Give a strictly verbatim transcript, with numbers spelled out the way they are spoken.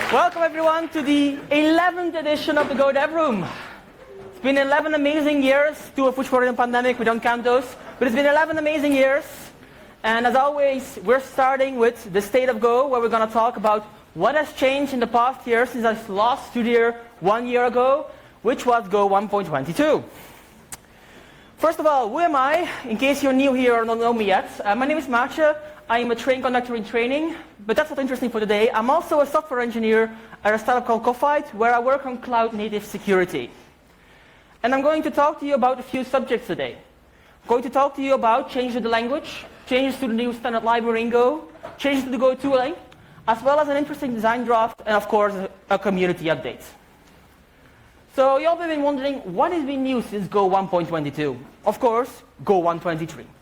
Welcome everyone to the eleventh edition of the Go Dev Room. It's been eleven amazing years, two of which were in the pandemic, we don't count those, but it's been eleven amazing years. And as always, we're starting with the state of Go, where we're going to talk about what has changed in the past year since I last stood here one year ago, which was Go one point twenty-two. First of all, who am I? In case you're new here or don't know me yet, uh, my name is Maatje. I am a train conductor in training, but that's not interesting for today. I'm also a software engineer at a startup called Coffite, where I work on cloud-native security. And I'm going to talk to you about a few subjects today. I'm going to talk to you about changes to the language, changes to the new standard library in Go, changes to the Go tooling, as well as an interesting design draft, and of course, a, a community update. So you all have been wondering, what has been new since Go one point twenty-two? Of course, Go one twenty-three.